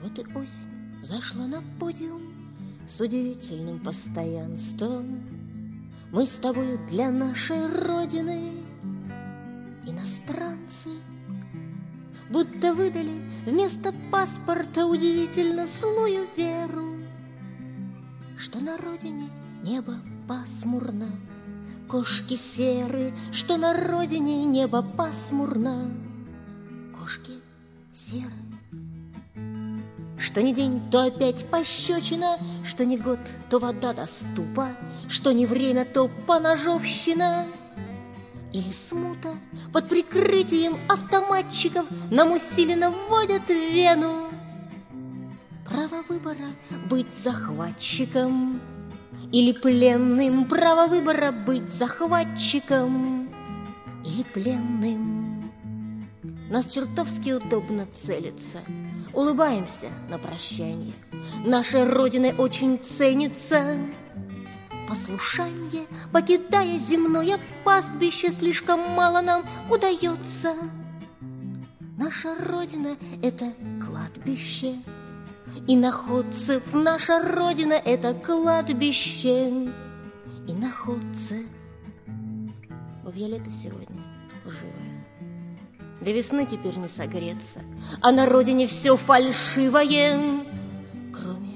Вот и осень зашла на подиум с удивительным постоянством. Мы с тобою для нашей Родины иностранцы, будто выдали вместо паспорта удивительно злую веру, что на родине небо пасмурно, кошки серы, что на родине небо пасмурно, кошки серы. Что ни день, то опять пощечина, что ни год, то вода до ступа, что ни время, то поножовщина. Или смута под прикрытием автоматчиков нам усиленно вводят в вену право выбора быть захватчиком или пленным, право выбора быть захватчиком или пленным. Нас чертовски удобно целиться, улыбаемся на прощанье, нашей Родиной очень ценится послушанье, покидая земное пастбище, слишком мало нам удается. Наша Родина — это кладбище, иноходцев. Наша Родина — это кладбище иноходцев. Бабье лето сегодня лживое, до весны теперь не согреться, а на родине все фальшивое, кроме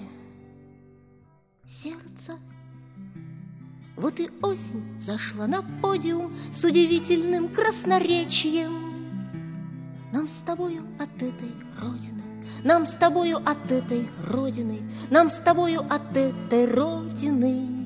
сердца. Вот и осень зашла на подиум с удивительным красноречием. Нам с тобою от этой Родины, нам с тобою от этой Родины, нам с тобою от этой Родины